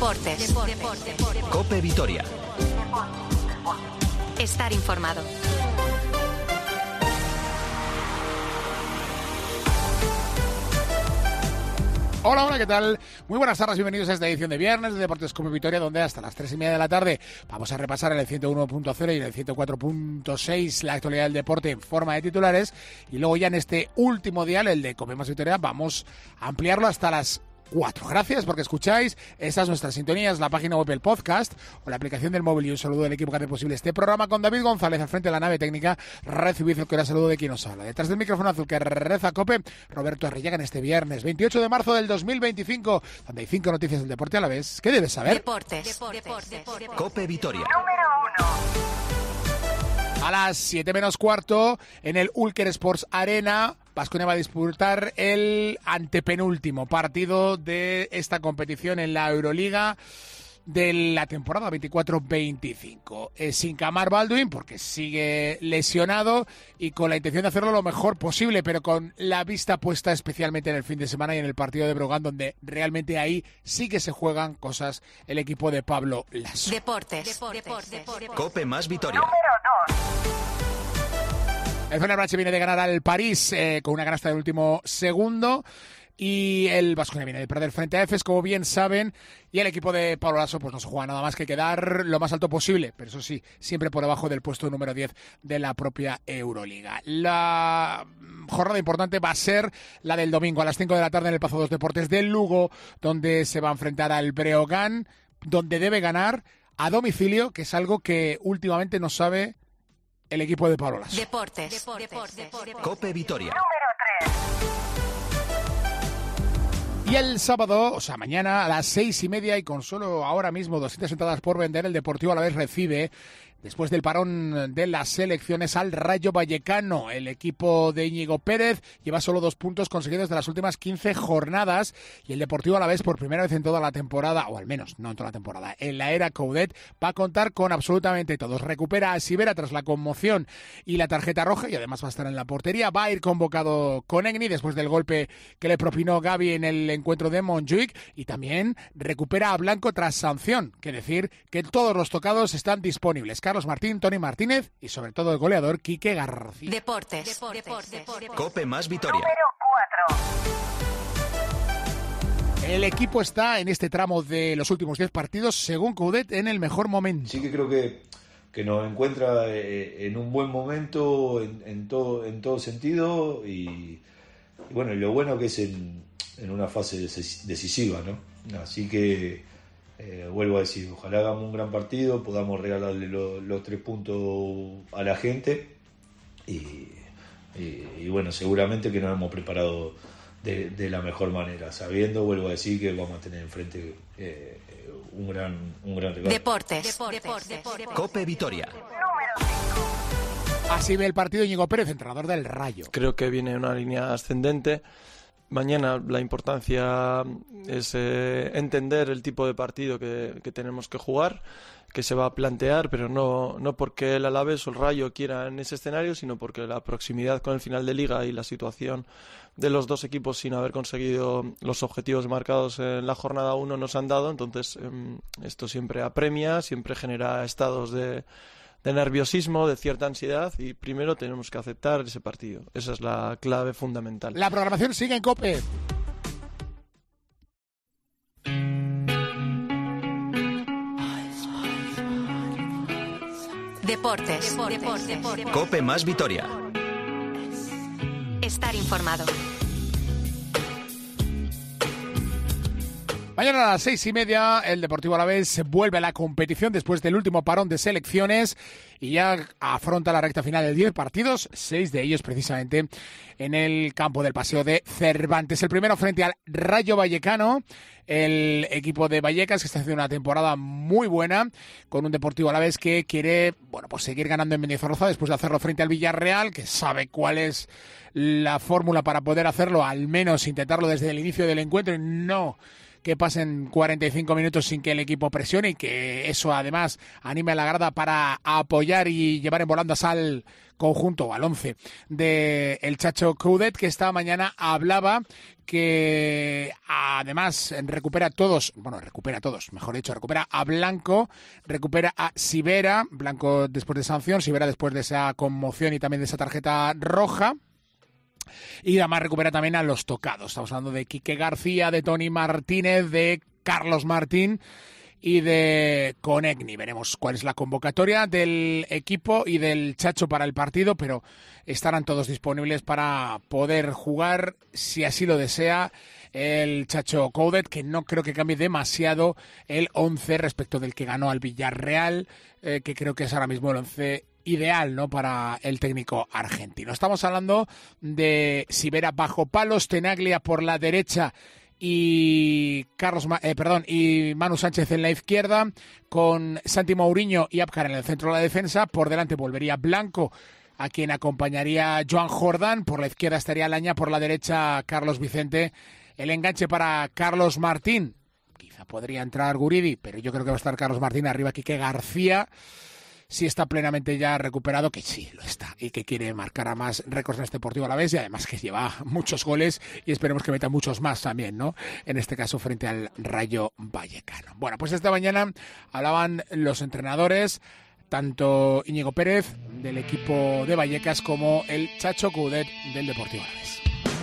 Deportes. COPE Vitoria. Estar informado. Hola, ¿qué tal? Muy buenas tardes, bienvenidos a esta edición de viernes de Deportes COPE Vitoria, donde hasta las 3:30 de la tarde vamos a repasar en el 101.0 y en el 104.6 la actualidad del deporte en forma de titulares, y luego ya en este último dial, el de COPE más Vitoria, vamos a ampliarlo hasta las 4. Gracias porque escucháis estas nuestras sintonías, la página web, el podcast o la aplicación del móvil, y un saludo del equipo que hace posible este programa con David González al frente de la nave técnica. Recibid el que era saludo de quien os habla. Detrás del micrófono azul que reza COPE, Roberto Arrillaga, en este viernes 28 de marzo del 2025, donde hay 5 noticias del deporte a la vez. ¿Qué debes saber? Deportes. COPE Vitoria. Número 1. A las 7 menos cuarto, en el Ulker Sports Arena, Baskonia va a disputar el antepenúltimo partido de esta competición en la Euroliga de la temporada 24-25. Sin Kamar Baldwin, porque sigue lesionado y con la intención de hacerlo lo mejor posible, pero con la vista puesta especialmente en el fin de semana y en el partido de Brogan, donde realmente ahí sí que se juegan cosas el equipo de Pablo Lasso. Deportes. COPE más Vitoria. Número 2. El Fenerbahce viene de ganar al París con una canasta del último segundo, y el Baskonia viene de perder frente a Efes, como bien saben, y el equipo de Pablo Lasso pues no se juega nada más que quedar lo más alto posible, pero eso sí, siempre por debajo del puesto número 10 de la propia Euroliga. La jornada importante va a ser la del domingo a las 5 de la tarde en el Pazo dos Deportes del Lugo, donde se va a enfrentar al Breogán, donde debe ganar a domicilio, que es algo que últimamente no sabe el equipo de Pablo Lasso. Deportes. COPE Vitoria. Número 3. Y el sábado, o sea, mañana a las 6:30, y con solo ahora mismo 200 entradas por vender, el Deportivo Alavés recibe, después del parón de las selecciones, al Rayo Vallecano. El equipo de Íñigo Pérez lleva solo 2 puntos conseguidos de las últimas 15 jornadas, y el Deportivo Alavés, por primera vez en toda la temporada, o al menos no en toda la temporada, en la era Coudet, va a contar con absolutamente todos. Recupera a Sivera tras la conmoción y la tarjeta roja, y además va a estar en la portería. Va a ir convocado Konechny después del golpe que le propinó Gavi en el encuentro de Montjuic, y también recupera a Blanco tras sanción, que decir que todos los tocados están disponibles: Carlos Martín, Toni Martínez y sobre todo el goleador Quique García. Deportes. COPE más Vitoria. Número 4. El equipo está en este tramo de los últimos 10 partidos, según Coudet, en el mejor momento. Sí que creo que nos encuentra en un buen momento en todo sentido, y bueno, y lo bueno que es en una fase decisiva, ¿no? Así que vuelvo a decir, ojalá hagamos un gran partido, podamos regalarle los 3 puntos a la gente, y bueno, seguramente que nos hemos preparado de la mejor manera, sabiendo, vuelvo a decir, que vamos a tener enfrente un gran rival. Deportes. COPE Vitoria. Así ve el partido Íñigo Pérez, entrenador del Rayo. Creo que viene una línea ascendente. Mañana la importancia es entender el tipo de partido que tenemos que jugar, que se va a plantear, pero no porque el Alavés o el Rayo quieran ese escenario, sino porque la proximidad con el final de Liga y la situación de los dos equipos sin haber conseguido los objetivos marcados en la jornada 1 nos han dado. Entonces esto siempre apremia, siempre genera estados de nerviosismo, de cierta ansiedad, y primero tenemos que aceptar ese partido. Esa es la clave fundamental. La programación sigue en COPE. Deportes. COPE más Vitoria. Estar informado. Mañana a las 6:30 el Deportivo Alavés vuelve a la competición después del último parón de selecciones y ya afronta la recta final de 10 partidos, 6 de ellos precisamente en el campo del Paseo de Cervantes. El primero frente al Rayo Vallecano, el equipo de Vallecas, que está haciendo una temporada muy buena, con un Deportivo Alavés que quiere, bueno, pues seguir ganando en Mendizorroza después de hacerlo frente al Villarreal, que sabe cuál es la fórmula para poder hacerlo, al menos intentarlo desde el inicio del encuentro y no que pasen 45 minutos sin que el equipo presione y que eso además anime a la grada para apoyar y llevar en volandas al conjunto, al 11 de el Chacho Coudet, que esta mañana hablaba que además recupera a Blanco, recupera a Sivera, Blanco después de sanción, Sivera después de esa conmoción y también de esa tarjeta roja. Y además recupera también a los tocados. Estamos hablando de Quique García, de Tony Martínez, de Carlos Martín y de Konechny. Veremos cuál es la convocatoria del equipo y del Chacho para el partido, pero estarán todos disponibles para poder jugar, si así lo desea, el Chacho Coudet, que no creo que cambie demasiado el 11 respecto del que ganó al Villarreal, que creo que es ahora mismo el 11 ideal, ¿no?, para el técnico argentino. Estamos hablando de Sivera bajo palos, Tenaglia por la derecha y Manu Sánchez en la izquierda, con Santi Mourinho y Abkar en el centro de la defensa. Por delante volvería Blanco, a quien acompañaría Joan Jordán. Por la izquierda estaría Laña, por la derecha Carlos Vicente. El enganche para Carlos Martín. Quizá podría entrar Guridi, pero yo creo que va a estar Carlos Martín. Arriba Quique García, si está plenamente ya recuperado, que sí lo está, y que quiere marcar a más récords en este Deportivo Alavés, y además que lleva muchos goles y esperemos que meta muchos más también, ¿no?, en este caso frente al Rayo Vallecano. Bueno, pues esta mañana hablaban los entrenadores, tanto Íñigo Pérez del equipo de Vallecas como el Chacho Coudet del Deportivo Alavés.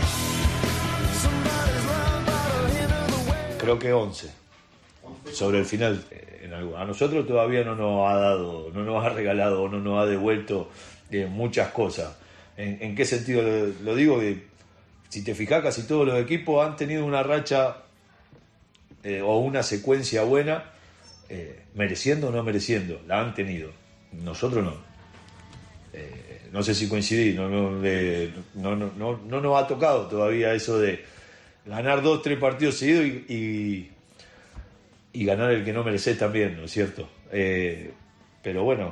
Creo que 11. Sobre el final, a nosotros todavía no nos ha regalado, no nos ha devuelto muchas cosas. ¿En qué sentido lo digo? Que si te fijas, casi todos los equipos han tenido una racha o una secuencia buena, mereciendo o no mereciendo, la han tenido. Nosotros no. No sé si coincidí, no nos ha tocado todavía eso de ganar 2-3 partidos seguidos y ganar el que no merece también, ¿no es cierto? Pero bueno,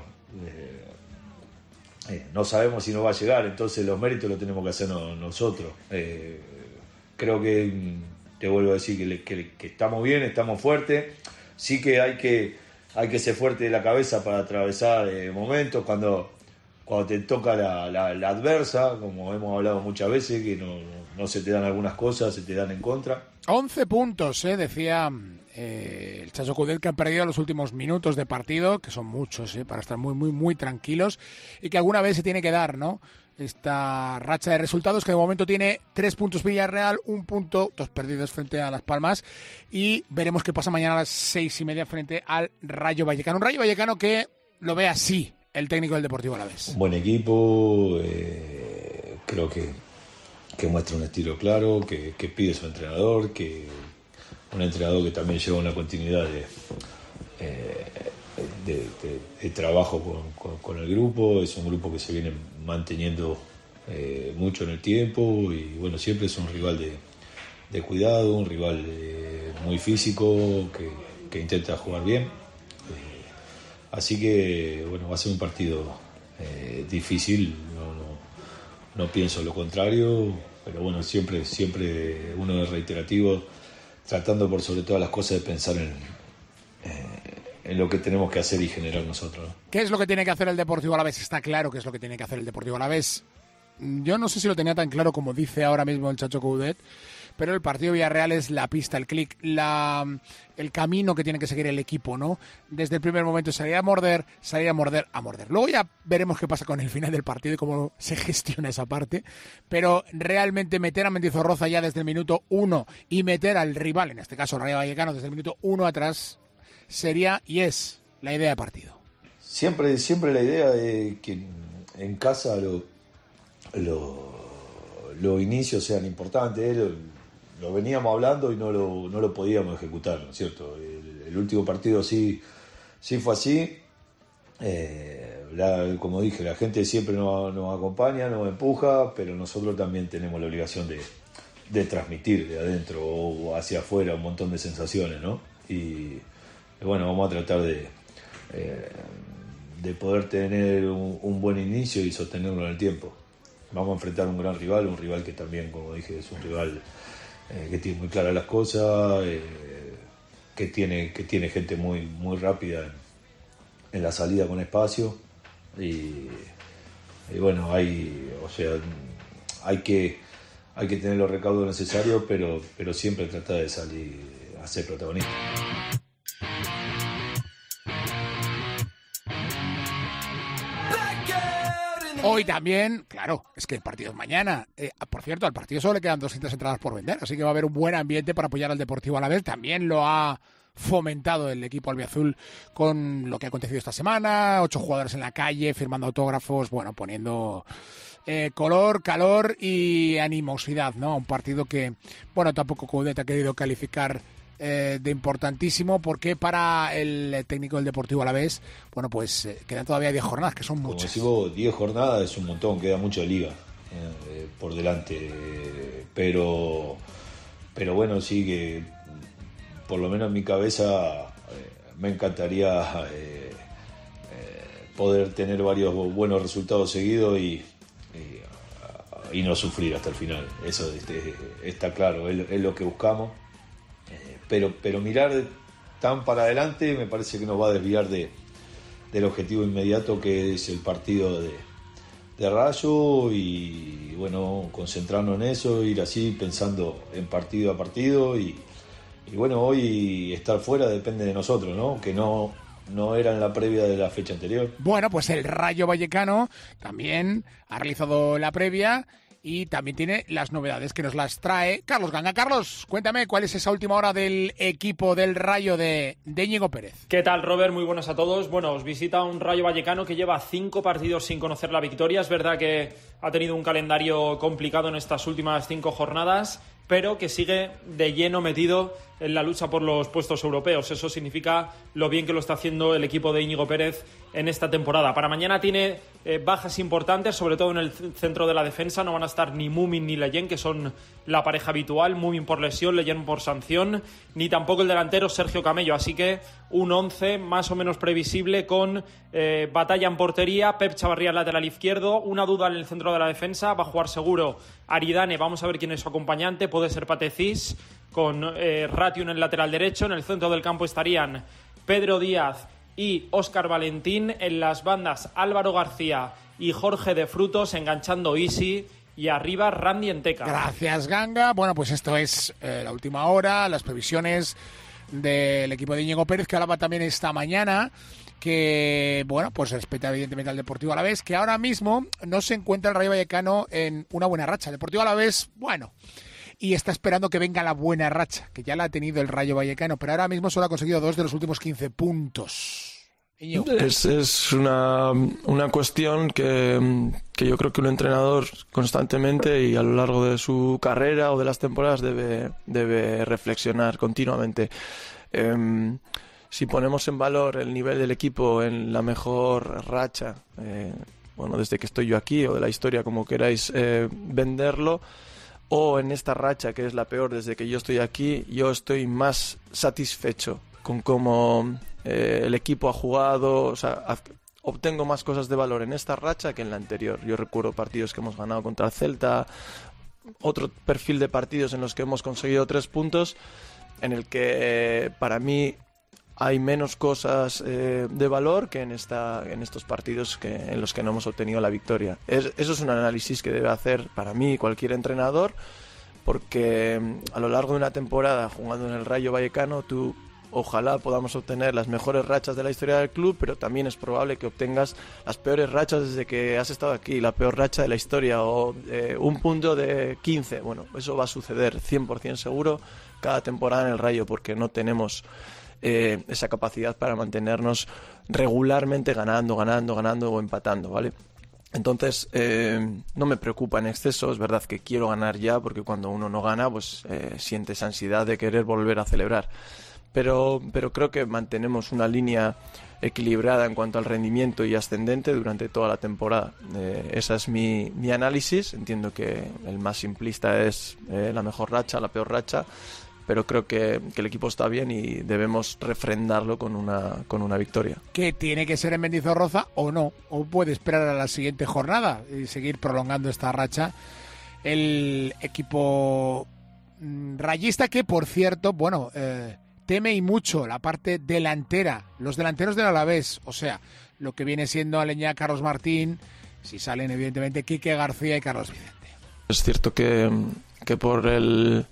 no sabemos si nos va a llegar, entonces los méritos los tenemos que hacer nosotros. Creo que, te vuelvo a decir, que estamos bien, estamos fuertes. Sí que hay que ser fuerte de la cabeza para atravesar momentos cuando te toca la adversa, como hemos hablado muchas veces, que no se te dan algunas cosas, se te dan en contra. 11 puntos, decía el Chacho Coudet, que han perdido los últimos minutos de partido, que son muchos, para estar muy, muy, muy tranquilos, y que alguna vez se tiene que dar, ¿no?, esta racha de resultados, que de momento tiene 3 puntos Villarreal, 1 punto, 2 perdidos frente a Las Palmas, y veremos qué pasa mañana a las 6:30 frente al Rayo Vallecano. Un Rayo Vallecano que lo ve así el técnico del Deportivo Alavés. Buen equipo, creo que muestra un estilo claro, que pide su entrenador, que un entrenador que también lleva una continuidad de trabajo con el grupo. Es un grupo que se viene manteniendo mucho en el tiempo y bueno, siempre es un rival de cuidado, un rival muy físico que intenta jugar bien. Así que bueno, va a ser un partido difícil, no pienso lo contrario, pero bueno, siempre uno es reiterativo, tratando por sobre todas las cosas de pensar en lo que tenemos que hacer y generar nosotros, ¿no? ¿Qué es lo que tiene que hacer el Deportivo Alavés? Está claro qué es lo que tiene que hacer el Deportivo Alavés. Yo no sé si lo tenía tan claro como dice ahora mismo el Chacho Coudet, pero el partido Villarreal es la pista, el clic, el camino que tiene que seguir el equipo, ¿no? Desde el primer momento salir a morder. Luego ya veremos qué pasa con el final del partido y cómo se gestiona esa parte, pero realmente meter a Mendizorroza ya desde el minuto 1 y meter al rival, en este caso el Rayo Vallecano, desde el minuto 1 atrás, sería y es la idea de partido. Siempre la idea es que en casa los inicios sean importantes, lo veníamos hablando y no lo podíamos ejecutar, ¿no es cierto? El último partido sí fue así. Como dije, la gente siempre nos acompaña, nos empuja, pero nosotros también tenemos la obligación de transmitir de adentro o hacia afuera un montón de sensaciones, ¿no? Y bueno, vamos a tratar de poder tener un buen inicio y sostenerlo en el tiempo. Vamos a enfrentar un gran rival que también, como dije, es un rival que tiene muy claras las cosas, que tiene gente muy rápida en la salida con espacio y bueno, hay que tener los recaudos necesarios, pero siempre tratar de salir a ser protagonista. Hoy también, claro, es que el partido es mañana. Por cierto, al partido solo le quedan 200 entradas por vender, así que va a haber un buen ambiente para apoyar al Deportivo Alavés. También lo ha fomentado el equipo albiazul con lo que ha acontecido esta semana, 8 jugadores en la calle, firmando autógrafos, bueno, poniendo color, calor y animosidad, ¿no? Un partido que, bueno, tampoco Coudet ha querido calificar de importantísimo, porque para el técnico del Deportivo Alavés, bueno, pues quedan todavía 10 jornadas, que son muchas. Como decimos, 10 jornadas es un montón, queda mucho de liga por delante, pero bueno, sí que por lo menos en mi cabeza me encantaría poder tener varios buenos resultados seguidos y no sufrir hasta el final. Eso está claro, es lo que buscamos. Pero mirar tan para adelante me parece que nos va a desviar del objetivo inmediato, que es el partido de Rayo, y bueno, concentrarnos en eso, ir así pensando en partido a partido y bueno, hoy estar fuera depende de nosotros, ¿no? Que no era en la previa de la fecha anterior. Bueno, pues el Rayo Vallecano también ha realizado la previa y también tiene las novedades que nos las trae Carlos Ganga. Carlos, cuéntame, ¿cuál es esa última hora del equipo del Rayo de Íñigo Pérez? ¿Qué tal, Robert? Muy buenas a todos. Bueno, os visita un Rayo Vallecano que lleva 5 partidos sin conocer la victoria. Es verdad que ha tenido un calendario complicado en estas últimas 5 jornadas, pero que sigue de lleno metido en la lucha por los puestos europeos. Eso significa lo bien que lo está haciendo el equipo de Íñigo Pérez en esta temporada. Para mañana tiene bajas importantes, sobre todo en el centro de la defensa. No van a estar ni Mumin ni Leyen, que son la pareja habitual. Mumin por lesión, Leyen por sanción, ni tampoco el delantero Sergio Camello. Así que un 11 más o menos previsible, con Batalla en portería, Pep Chavarría lateral izquierdo. Una duda en el centro de la defensa, va a jugar seguro Aridane. Vamos a ver quién es su acompañante, puede ser Patecís, con Ratio en el lateral derecho. En el centro del campo estarían Pedro Díaz y Óscar Valentín. En las bandas, Álvaro García y Jorge de Frutos, enganchando Isi, y arriba Randy Enteca. Gracias, Ganga. Bueno, pues esto es la última hora, las previsiones del equipo de Íñigo Pérez, que hablaba también esta mañana, que, bueno, pues respeta evidentemente al Deportivo Alavés, que ahora mismo no se encuentra el Rayo Vallecano en una buena racha. El Deportivo Alavés, bueno, y está esperando que venga la buena racha, que ya la ha tenido el Rayo Vallecano, pero ahora mismo solo ha conseguido 2 de los últimos 15 puntos. Es una cuestión que yo creo que un entrenador constantemente y a lo largo de su carrera o de las temporadas debe reflexionar continuamente. Si ponemos en valor el nivel del equipo en la mejor racha, bueno, desde que estoy yo aquí, o de la historia, como queráis venderlo, o en esta racha que es la peor desde que yo estoy aquí, yo estoy más satisfecho con cómo el equipo ha jugado. O sea, obtengo más cosas de valor en esta racha que en la anterior. Yo recuerdo partidos que hemos ganado contra el Celta, otro perfil de partidos en los que hemos conseguido 3 puntos, en el que para mí hay menos cosas de valor que en estos partidos en los que no hemos obtenido la victoria. Eso es un análisis que debe hacer para mí cualquier entrenador, porque a lo largo de una temporada jugando en el Rayo Vallecano, ojalá podamos obtener las mejores rachas de la historia del club, pero también es probable que obtengas las peores rachas desde que has estado aquí, la peor racha de la historia, o un punto de 15. Bueno, eso va a suceder 100% seguro cada temporada en el Rayo, porque no tenemos esa capacidad para mantenernos regularmente ganando o empatando, ¿vale? Entonces, no me preocupa en exceso. Es verdad que quiero ganar ya, porque cuando uno no gana, pues siente esa ansiedad de querer volver a celebrar. Pero creo que mantenemos una línea equilibrada en cuanto al rendimiento y ascendente durante toda la temporada. Esa es mi análisis. Entiendo que el más simplista es la mejor racha, la peor racha, pero creo que el equipo está bien y debemos refrendarlo con una victoria. ¿Que tiene que ser en Mendizorroza o no? ¿O puede esperar a la siguiente jornada y seguir prolongando esta racha el equipo rayista, que, por cierto, bueno, teme y mucho la parte delantera, los delanteros del Alavés, o sea, lo que viene siendo Aleñá, Carlos Martín, si salen evidentemente Quique García y Carlos Vicente. Es cierto que por el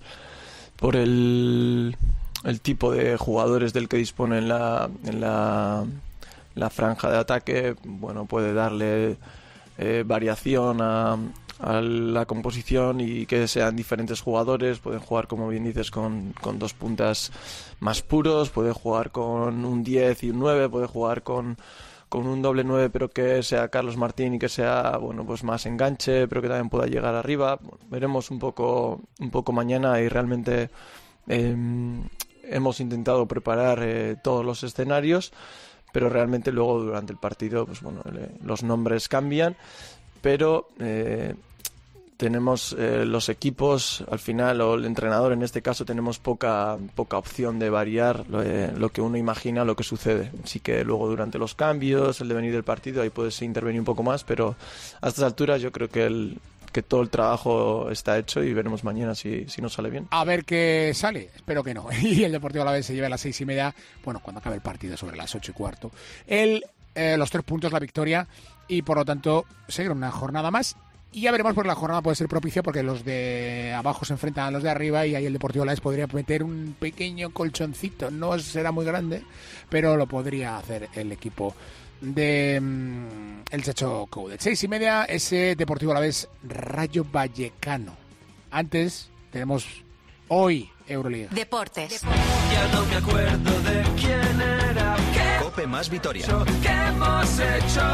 tipo de jugadores del que dispone en la franja de ataque, bueno, puede darle variación a la composición y que sean diferentes jugadores. Pueden jugar, como bien dices, con dos puntas más puros, puede jugar con un 10 y un 9, puede jugar con un doble 9 pero que sea Carlos Martín y que sea, bueno, pues más enganche pero que también pueda llegar arriba. Bueno, veremos un poco mañana, y realmente hemos intentado preparar todos los escenarios, pero realmente luego durante el partido, pues bueno, los nombres cambian, pero tenemos los equipos, al final, o el entrenador en este caso, tenemos poca opción de variar lo que uno imagina, lo que sucede. Así que luego durante los cambios, el devenir del partido, ahí puedes intervenir un poco más, pero a estas alturas yo creo que todo el trabajo está hecho y veremos mañana si nos sale bien. A ver qué sale, espero que no. Y el Deportivo Alavés se lleva a las 6:30, bueno, cuando acabe el partido, sobre las 8:15. Los 3 puntos, la victoria, y por lo tanto seguir una jornada más. Y ya veremos, porque la jornada puede ser propicia porque los de abajo se enfrentan a los de arriba y ahí el Deportivo Alavés podría meter un pequeño colchoncito. No será muy grande, pero lo podría hacer el equipo de el Chacho Coudet. 6:30, ese Deportivo Alavés Rayo Vallecano. Antes tenemos hoy Euroliga. Deportes. Ya no me acuerdo de quién era. Cope más Vitoria. ¿Qué hemos hecho?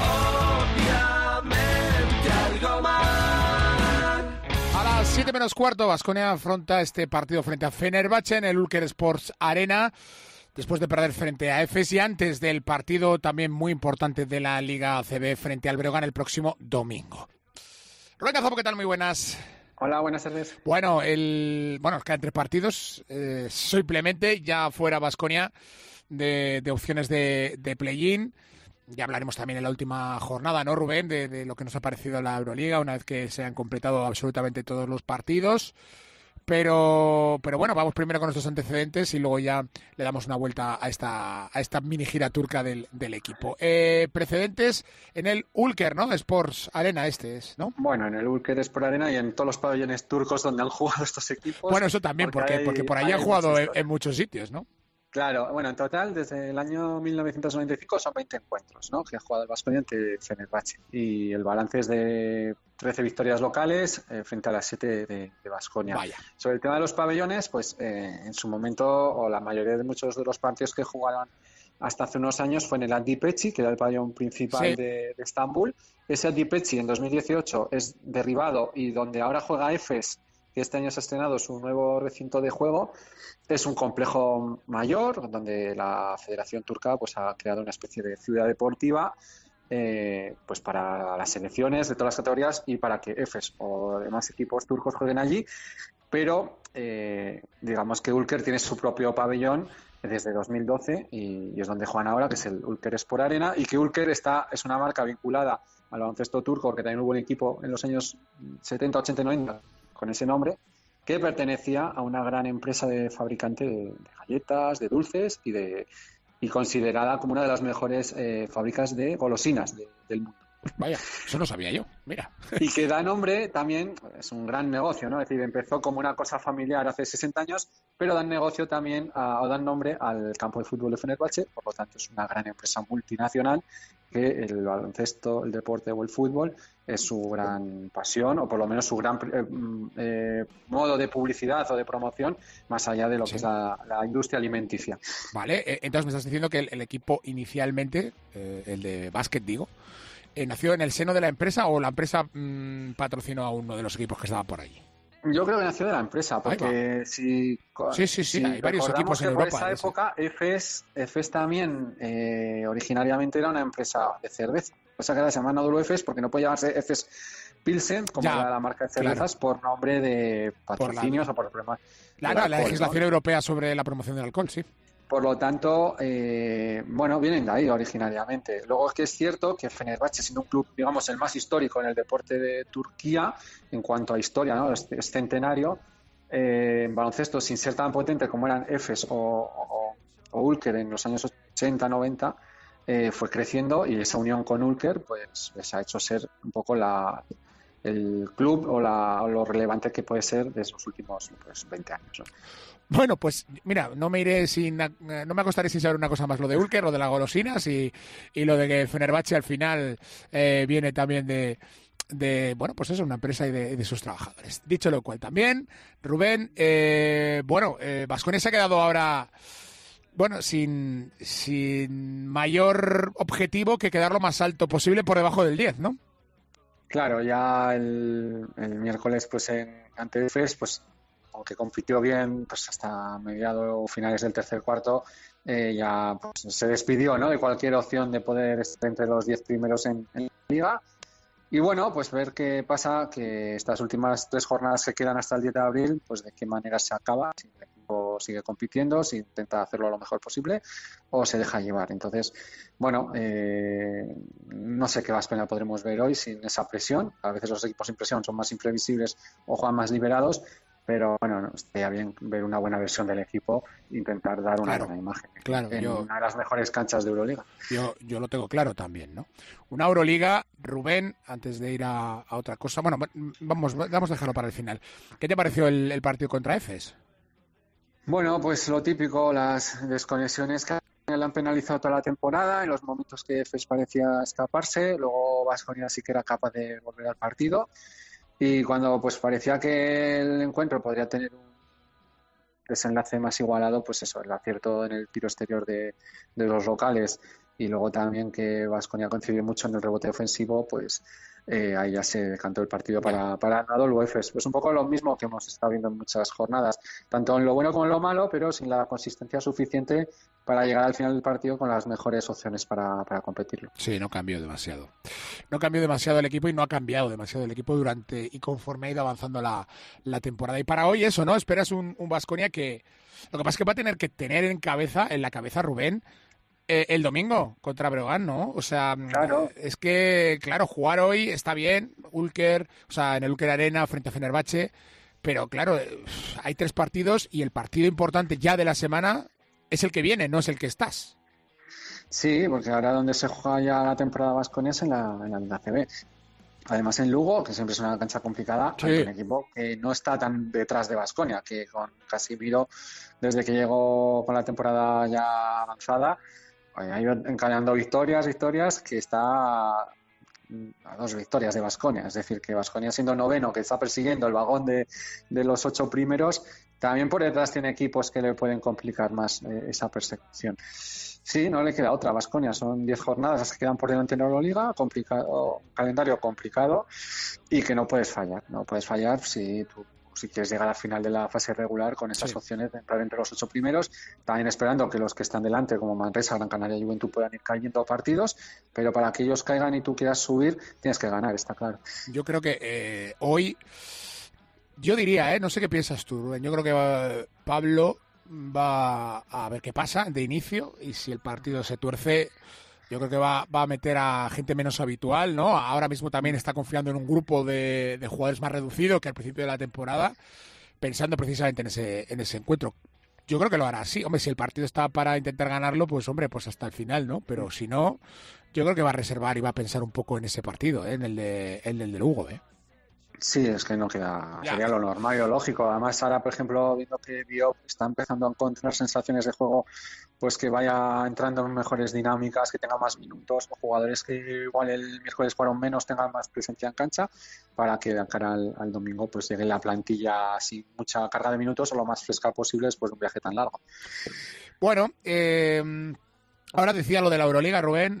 Obviamente algo mal. A las 7:15, Baskonia afronta este partido frente a Fenerbahce en el Ulker Sports Arena, después de perder frente a Efes y antes del partido también muy importante de la Liga ACB frente al Breogán el próximo domingo. Rubén Gazopo, ¿qué tal? Muy buenas. Hola, buenas tardes. Bueno, nos quedan 3 partidos. Simplemente ya fuera Baskonia de opciones de play-in. Ya hablaremos también en la última jornada, ¿no, Rubén? De lo que nos ha parecido la Euroliga una vez que se han completado absolutamente todos los partidos. Pero bueno, vamos primero con nuestros antecedentes y luego ya le damos una vuelta a esta mini gira turca del equipo. Precedentes en el Ulker, ¿no? Sports Arena ¿no? Bueno, en el Ulker Sports Arena y en todos los pabellones turcos donde han jugado estos equipos. Bueno, eso también, porque por ahí han jugado en muchos sitios, ¿no? Claro, bueno, en total, desde el año 1995 son 20 encuentros, ¿no?, que ha jugado el Baskonia ante Fenerbahce. Y el balance es de 13 victorias locales frente a las 7 de Baskonia. Sobre el tema de los pabellones, pues en su momento, o la mayoría de muchos de los partidos que jugaron hasta hace unos años fue en el Adi Peci, que era el pabellón principal de Estambul. Ese Adi Peci en 2018 es derribado, y donde ahora juega Efes, que este año se ha estrenado su nuevo recinto de juego, es un complejo mayor donde la Federación Turca pues ha creado una especie de ciudad deportiva pues para las selecciones de todas las categorías y para que Efes o demás equipos turcos jueguen allí, pero digamos que Ulker tiene su propio pabellón desde 2012 y es donde juegan ahora, que es el Ulker Sport Arena, y que Ulker es una marca vinculada al baloncesto turco, porque también hubo un equipo en los años 70, 80 y 90 con ese nombre, que pertenecía a una gran empresa de fabricante de galletas, de dulces y considerada como una de las mejores fábricas de golosinas del mundo. Vaya, eso no sabía yo, mira. Y que da nombre también, es un gran negocio, ¿no? Es decir, empezó como una cosa familiar hace 60 años, pero dan negocio también, o dan nombre al campo de fútbol de Fenerbahce, por lo tanto es una gran empresa multinacional que el baloncesto, el deporte o el fútbol es su gran pasión, o por lo menos su gran modo de publicidad o de promoción, más allá de lo que es la industria alimenticia. Vale, entonces me estás diciendo que el equipo inicialmente, el de básquet digo, ¿nació en el seno de la empresa o la empresa patrocinó a uno de los equipos que estaban por allí? Yo creo que nació de la empresa, porque si hay varios equipos en Europa. Por esa época, Efes también originariamente era una empresa de cerveza. O sea que ahora se llama Anadolu Efes porque no puede llamarse Efes Pilsen, como era la marca de cervezas, por nombre de patrocinios o por problemas. La legislación europea sobre la promoción del alcohol, sí. Por lo tanto, vienen de ahí originariamente. Luego es que es cierto que Fenerbahce, siendo un club, digamos, el más histórico en el deporte de Turquía, en cuanto a historia, ¿no? Es centenario, en baloncesto, sin ser tan potente como eran Efes o Ulker en los años 80, 90, fue creciendo, y esa unión con Ulker pues les ha hecho ser un poco el club o lo relevante que puede ser de esos últimos 20 años, ¿no? Bueno, pues mira, no me acostaré sin saber una cosa más, lo de Ulker, lo de las golosinas y lo de que Fenerbahce al final viene también de bueno, pues eso, una empresa y de sus trabajadores. Dicho lo cual también, Rubén, Baskonia se ha quedado ahora, bueno, sin mayor objetivo que quedar lo más alto posible por debajo del 10, ¿no? Claro, ya el miércoles pues ante Efes, pues aunque compitió bien pues hasta mediados o finales del tercer cuarto, ya pues, se despidió, ¿no?, de cualquier opción de poder estar entre los 10 primeros en la liga. Y bueno, pues ver qué pasa, que estas últimas 3 jornadas que quedan hasta el 10 de abril, pues de qué manera se acaba, si el equipo sigue compitiendo, si intenta hacerlo lo mejor posible o se deja llevar. Entonces, bueno, no sé qué Baskonia podremos ver hoy sin esa presión. A veces los equipos sin presión son más imprevisibles o juegan más liberados, pero bueno, estaría bien ver una buena versión del equipo, intentar dar una buena imagen en una de las mejores canchas de Euroliga. Yo lo tengo claro también, ¿no? Una Euroliga, Rubén, antes de ir a otra cosa, bueno, vamos a dejarlo para el final. ¿Qué te pareció el partido contra Efes? Bueno, pues lo típico, las desconexiones que le han penalizado toda la temporada, en los momentos que Efes parecía escaparse, luego Baskonia sí que era capaz de volver al partido. Y cuando pues parecía que el encuentro podría tener un desenlace más igualado, pues eso, el acierto en el tiro exterior de los locales, y luego también que Baskonia coincidió mucho en el rebote ofensivo, pues ahí ya se decantó el partido para Anadolu Efes. Pues un poco lo mismo que hemos estado viendo en muchas jornadas, tanto en lo bueno como en lo malo, pero sin la consistencia suficiente para llegar al final del partido con las mejores opciones para competirlo. Sí, no cambió demasiado. No cambió demasiado el equipo y no ha cambiado demasiado el equipo durante y conforme ha ido avanzando la temporada. Y para hoy eso, ¿no? Esperas un Baskonia que lo que pasa es que va a tener que tener en la cabeza Rubén el domingo contra Breogán, ¿no? O sea, claro. Es que, claro, jugar hoy está bien, Ulker, o sea, en el Ulker Arena frente a Fenerbahce, pero claro, hay 3 partidos y el partido importante ya de la semana es el que viene, no es el que estás. Sí, porque ahora donde se juega ya la temporada Baskonia es en la Liga CB. Además en Lugo, que siempre es una cancha complicada, sí, hay un equipo que no está tan detrás de Baskonia, que con Casimiro, desde que llegó con la temporada ya avanzada, ha ido encadenando victorias, que está a 2 victorias de Baskonia. Es decir, que Baskonia, siendo noveno, que está persiguiendo el vagón de los 8 primeros, también por detrás tiene equipos que le pueden complicar más esa persecución. Sí, no le queda otra. Baskonia son 10 jornadas las que quedan por delante en la Euroliga, calendario complicado, y que no puedes fallar. No puedes fallar si quieres llegar al final de la fase regular con esas opciones de entrar entre los 8 primeros, también esperando que los que están delante, como Manresa, Gran Canaria y Juventud, puedan ir cayendo partidos, pero para que ellos caigan y tú quieras subir, tienes que ganar, está claro. Yo creo que hoy, yo diría, no sé qué piensas tú, Rubén, yo creo que Pablo va a ver qué pasa de inicio, y si el partido se tuerce, yo creo que va a meter a gente menos habitual, ¿no? Ahora mismo también está confiando en un grupo de jugadores más reducido que al principio de la temporada, pensando precisamente en ese encuentro. Yo creo que lo hará así. Hombre, si el partido está para intentar ganarlo, pues hombre, pues hasta el final, ¿no? Pero si no, yo creo que va a reservar y va a pensar un poco en ese partido, en el de Lugo, ¿eh? Sí, es que no queda, sería lo normal y lo lógico. Además, ahora, por ejemplo, viendo que Diop está empezando a encontrar sensaciones de juego, pues que vaya entrando en mejores dinámicas, que tenga más minutos, o jugadores que igual el miércoles jugaron menos tengan más presencia en cancha, para que de cara al domingo pues llegue la plantilla sin mucha carga de minutos o lo más fresca posible después de un viaje tan largo. Bueno, ahora decía lo de la Euroliga, Rubén,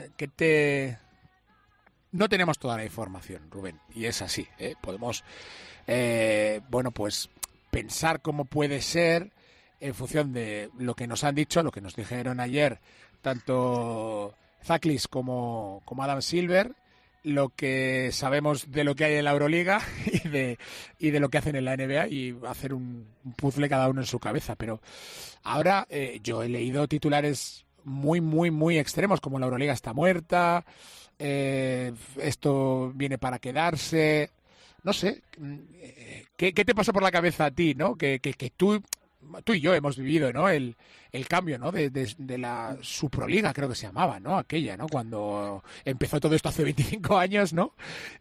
no tenemos toda la información, Rubén, y es así, podemos, pues pensar cómo puede ser en función de lo que nos han dicho, lo que nos dijeron ayer, tanto Zaklis como Adam Silver, lo que sabemos de lo que hay en la Euroliga y de lo que hacen en la NBA, y hacer un puzzle cada uno en su cabeza. Pero ahora yo he leído titulares muy, muy, muy extremos, como la Euroliga está muerta, esto viene para quedarse. no sé, ¿qué te pasó por la cabeza a ti, ¿no? Que tú y yo hemos vivido, ¿no? El cambio, ¿no? De la Suproliga, creo que se llamaba, ¿no? Aquella, ¿no? Cuando empezó todo esto hace 25 años, ¿no?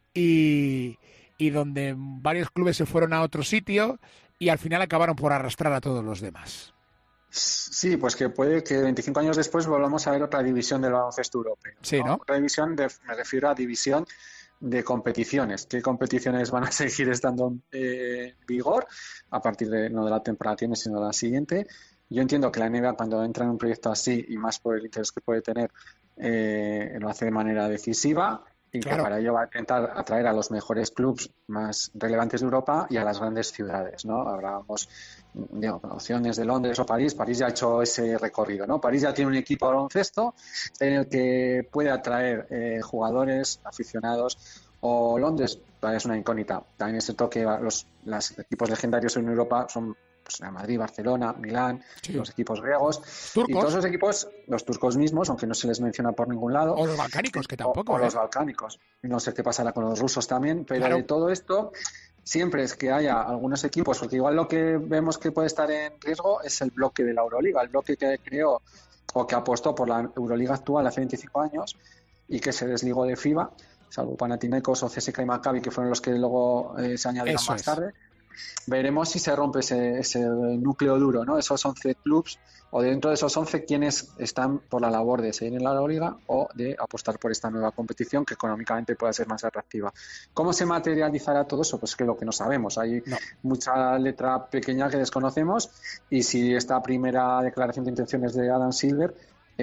Y donde varios clubes se fueron a otro sitio y al final acabaron por arrastrar a todos los demás. Sí, pues que puede que 25 años después volvamos a ver otra división del baloncesto europeo. Sí, ¿no? Otra división, me refiero a división de competiciones. ¿Qué competiciones van a seguir estando en vigor a partir no de la temporada que viene, sino de la siguiente? Yo entiendo que la NBA, cuando entra en un proyecto así, y más por el interés que puede tener, lo hace de manera decisiva, y claro, que para ello va a intentar atraer a los mejores clubes más relevantes de Europa y a las grandes ciudades, ¿no? Hablábamos de opciones de Londres o París. París ya ha hecho ese recorrido, ¿no? París ya tiene un equipo de baloncesto en el que puede atraer jugadores, aficionados, o Londres todavía es una incógnita. También es cierto que los equipos legendarios en Europa son Madrid, Barcelona, Milán, sí, los equipos griegos, turcos. Y todos los equipos, los turcos mismos, aunque no se les menciona por ningún lado, o los balcánicos, que tampoco, o los balcánicos, no sé qué pasará con los rusos también, pero claro, de todo esto siempre es que haya algunos equipos, porque igual lo que vemos que puede estar en riesgo es el bloque de la Euroliga, el bloque que creó o que apostó por la Euroliga actual hace 25 años y que se desligó de FIBA, salvo Panathinaikos o CSKA y Maccabi, que fueron los que luego se añadieron más tarde. Veremos si se rompe ese núcleo duro, ¿no? Esos 11 clubs, o dentro de esos 11 quienes están por la labor de seguir en la Euroliga o de apostar por esta nueva competición que económicamente pueda ser más atractiva. ¿Cómo se materializará todo eso? Pues que lo que no sabemos. Hay mucha letra pequeña que desconocemos, y si esta primera declaración de intenciones de Adam Silver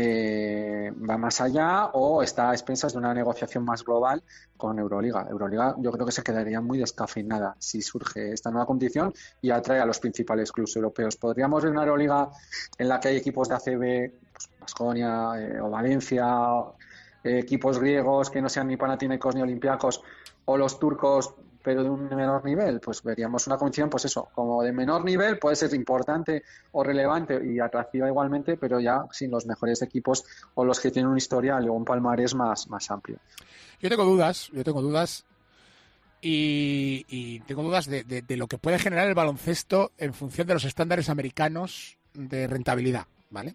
va más allá o está a expensas de una negociación más global con Euroliga. Euroliga yo creo que se quedaría muy descafeinada si surge esta nueva competición y atrae a los principales clubes europeos. Podríamos ver una Euroliga en la que hay equipos de ACB, pues Baskonia o Valencia, equipos griegos que no sean ni Panathinaikos ni Olympiacos, o los turcos pero de un menor nivel. Pues veríamos una competición, pues eso, como de menor nivel, puede ser importante o relevante y atractiva igualmente, pero ya sin los mejores equipos o los que tienen un historial o un palmarés más amplio. Yo tengo dudas y tengo dudas de lo que puede generar el baloncesto en función de los estándares americanos de rentabilidad, ¿vale?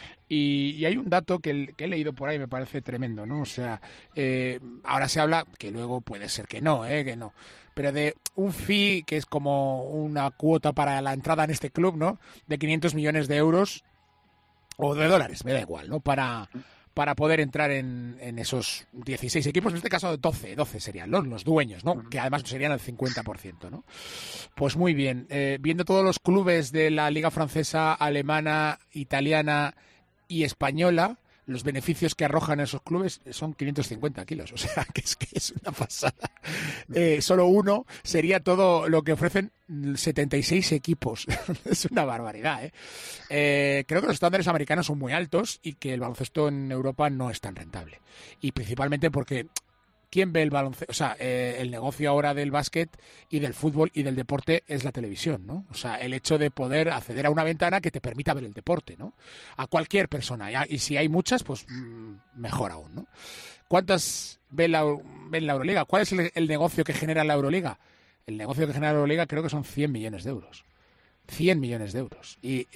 Y hay un dato que he leído por ahí, me parece tremendo, ¿no? O sea, ahora se habla, que luego puede ser que no, pero de un fee que es como una cuota para la entrada en este club, ¿no? De 500 millones de euros o de dólares, me da igual, ¿no? Para poder entrar en esos 16 equipos, en este caso 12 serían los dueños, ¿no? Que además serían el 50%, ¿no? Pues muy bien, viendo todos los clubes de la liga francesa, alemana, italiana y española, los beneficios que arrojan esos clubes son 550 kilos, o sea, que es una pasada. Solo uno sería todo lo que ofrecen 76 equipos. Es una barbaridad, Creo que los estándares americanos son muy altos y que el baloncesto en Europa no es tan rentable. Y principalmente porque ¿quién ve el baloncesto? O sea, el negocio ahora del básquet y del fútbol y del deporte es la televisión, ¿no? O sea, el hecho de poder acceder a una ventana que te permita ver el deporte, ¿no? A cualquier persona. Y si hay muchas, pues mejor aún, ¿no? ¿Cuántas ven la Euroliga? ¿Cuál es el negocio que genera la Euroliga? El negocio que genera la Euroliga creo que son 100 millones de euros. 100 millones de euros. Y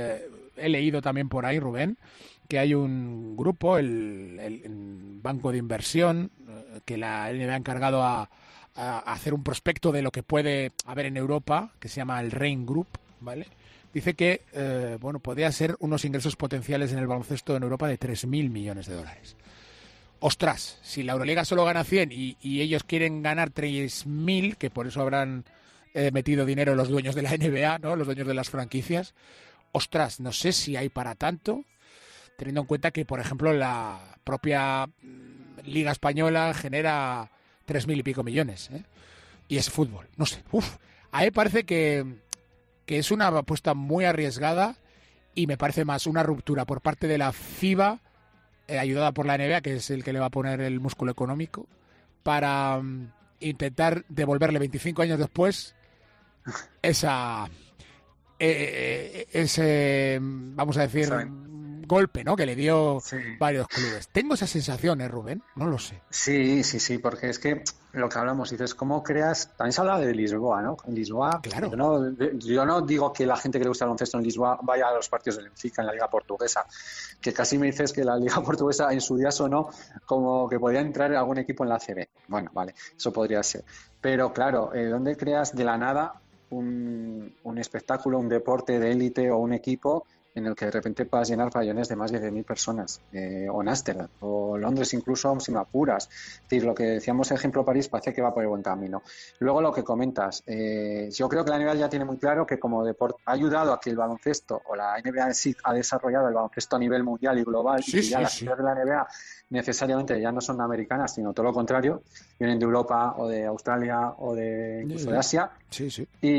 he leído también por ahí, Rubén, que hay un grupo, el banco de inversión, que la NBA ha encargado a hacer un prospecto de lo que puede haber en Europa, que se llama el Rain Group, ¿vale? Dice que podría ser unos ingresos potenciales en el baloncesto en Europa de 3.000 millones de dólares. Ostras, si la Euroliga solo gana 100 y ellos quieren ganar 3.000, que por eso habrán metido dinero los dueños de la NBA, ¿no? Los dueños de las franquicias. Ostras, no sé si hay para tanto, teniendo en cuenta que, por ejemplo, la propia Liga Española genera 3.000 y pico millones, y es fútbol. No sé, a mí me parece que es una apuesta muy arriesgada y me parece más una ruptura por parte de la FIBA, ayudada por la NBA, que es el que le va a poner el músculo económico, para intentar devolverle 25 años después ese, vamos a decir, golpe, ¿no?, que le dio Sí. varios clubes. Tengo esa sensación, Rubén, no lo sé. Sí, porque es que lo que hablamos, dices, ¿cómo creas? También se habla de Lisboa, ¿no? En Lisboa, Claro. yo no digo que la gente que le gusta el baloncesto en Lisboa vaya a los partidos del Benfica en la Liga Portuguesa, que casi me dices que la Liga Portuguesa en su día sonó como que podía entrar algún equipo en la ACB. Bueno, vale, eso podría ser. Pero claro, ¿dónde creas de la nada un espectáculo, un deporte de élite o un equipo en el que de repente puedas llenar pabellones de más de 10.000 personas, o en Ámsterdam, o Londres incluso, si me apuras? Es decir, lo que decíamos, ejemplo París, parece que va por el buen camino. Luego lo que comentas, yo creo que la NBA ya tiene muy claro que como deporte ha ayudado a que el baloncesto, o la NBA en sí ha desarrollado el baloncesto a nivel mundial y global, y que ya las ciudades de la NBA necesariamente ya no son americanas, sino todo lo contrario, vienen de Europa o de Australia o de incluso de Asia. Sí.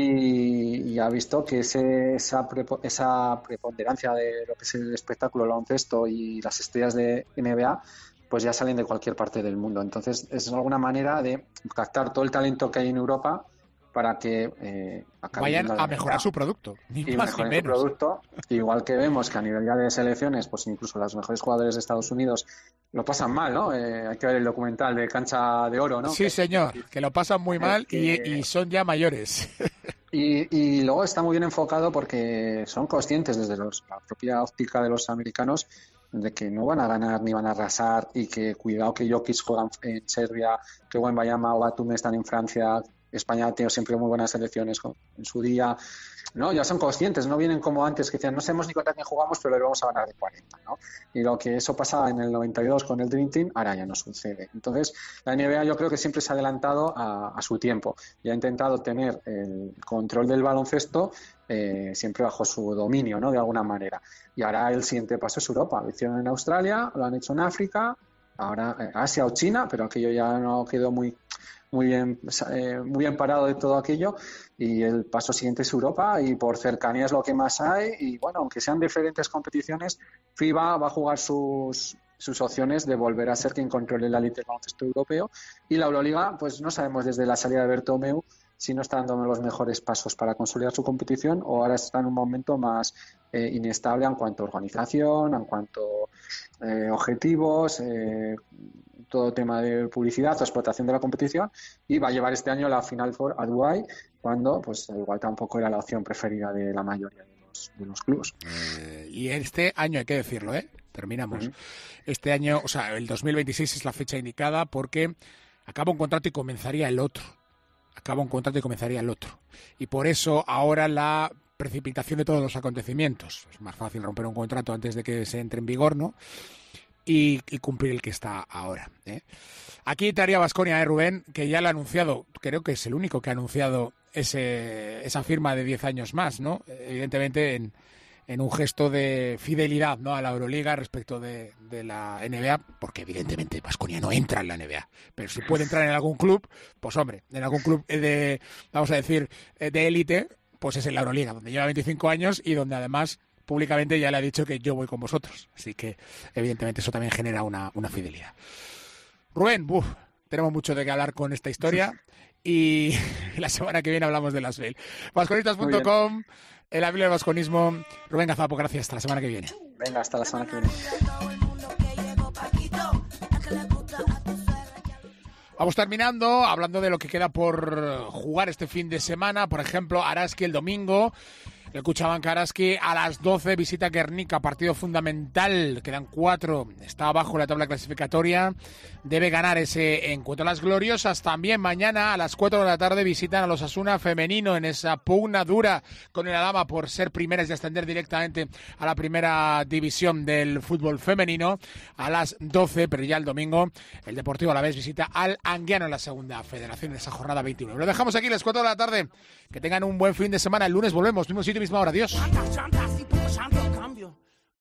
Y ha visto que esa preponderancia de lo que es el espectáculo, el baloncesto y las estrellas de NBA, pues ya salen de cualquier parte del mundo. Entonces es alguna manera de captar todo el talento que hay en Europa para que vayan a mejorar su producto, ni y más ni mejoren su menos. producto. Igual que vemos que a nivel ya de selecciones, pues incluso los mejores jugadores de Estados Unidos lo pasan mal, ¿no? Hay que ver el documental de Cancha de Oro, ¿no? Sí, señor, que lo pasan muy mal y son ya mayores. Y luego está muy bien enfocado porque son conscientes desde la propia óptica de los americanos de que no van a ganar ni van a arrasar, y que cuidado que Jokic juega en Serbia, que Wembanyama o Batum están en Francia. España ha tenido siempre muy buenas selecciones en su día, ¿no? Ya son conscientes, no vienen como antes que decían, no sabemos ni contra quién jugamos, pero le vamos a ganar de 40, ¿no? Y lo que eso pasaba en el 92 con el Dream Team, ahora ya no sucede. Entonces, la NBA yo creo que siempre se ha adelantado a su tiempo y ha intentado tener el control del baloncesto siempre bajo su dominio, ¿no?, de alguna manera. Y ahora el siguiente paso es Europa. Lo hicieron en Australia, lo han hecho en África, ahora Asia o China, pero aquello ya no quedó muy bien parado de todo aquello, y el paso siguiente es Europa, y por cercanía es lo que más hay. Y bueno, aunque sean diferentes competiciones, FIBA va a jugar sus opciones de volver a ser quien controle la élite del baloncesto europeo, y la Euroliga, pues no sabemos desde la salida de Bertomeu si no está dando los mejores pasos para consolidar su competición, o ahora está en un momento más inestable en cuanto a organización, en cuanto a objetivos, todo tema de publicidad o explotación de la competición, y va a llevar este año la Final Four a Dubái, cuando pues igual tampoco era la opción preferida de la mayoría de los clubes. Y este año, hay que decirlo, terminamos. Este año, o sea, el 2026 es la fecha indicada porque acaba un contrato y comenzaría el otro. Y por eso ahora la precipitación de todos los acontecimientos. Es más fácil romper un contrato antes de que se entre en vigor, ¿no? Y cumplir el que está ahora. Aquí te haría Baskonia, Rubén, que ya lo ha anunciado, creo que es el único que ha anunciado esa firma de 10 años más, ¿no? Evidentemente en un gesto de fidelidad, ¿no?, a la Euroliga respecto de la NBA, porque evidentemente Baskonia no entra en la NBA, pero si puede entrar en algún club, pues hombre, en algún club de élite, pues es en la Euroliga, donde lleva 25 años y donde además públicamente ya le ha dicho que yo voy con vosotros. Así que, evidentemente, eso también genera una fidelidad. Rubén, tenemos mucho de qué hablar con esta historia y la semana que viene hablamos de las Veil. Vasconistas.com, el habilidad del vasconismo. Rubén Gazapo, gracias. Hasta la semana que viene. Venga, hasta la semana que viene. Vamos terminando, hablando de lo que queda por jugar este fin de semana. Por ejemplo, Araski el domingo. El Cuchabank Araski a las 12 visita Guernica, partido fundamental. Quedan 4, está abajo en la tabla clasificatoria. Debe ganar ese encuentro. Las Gloriosas también mañana a las 4 de la tarde visitan a los Osasuna femenino en esa pugna dura con el Adama por ser primeras y ascender directamente a la primera división del fútbol femenino. A las 12, pero ya el domingo, el Deportivo Alavés visita al Anguiano en la segunda federación de esa jornada 21. Lo dejamos aquí a las 4 de la tarde. Que tengan un buen fin de semana. El lunes volvemos, mismo sitio, misma hora. Adiós.